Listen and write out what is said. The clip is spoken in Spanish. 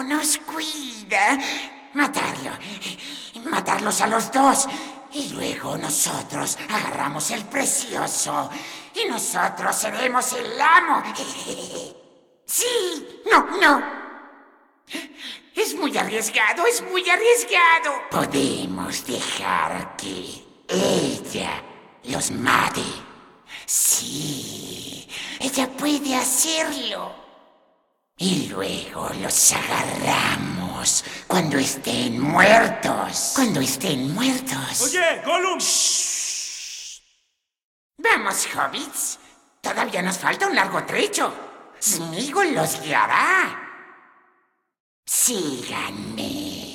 Smago nos cuida. Matarlos a los dos. Y luego nosotros agarramos el precioso. Y nosotros seremos el amo. Sí, no. Es muy arriesgado, es muy arriesgado. Podemos dejar que ella los mate. Sí, ella puede hacerlo. Y luego los agarramos cuando estén muertos. Cuando estén muertos. ¡Oye, Gollum! ¡Shh! Vamos, hobbits. Todavía nos falta un largo trecho. Sméagol los guiará. Síganme.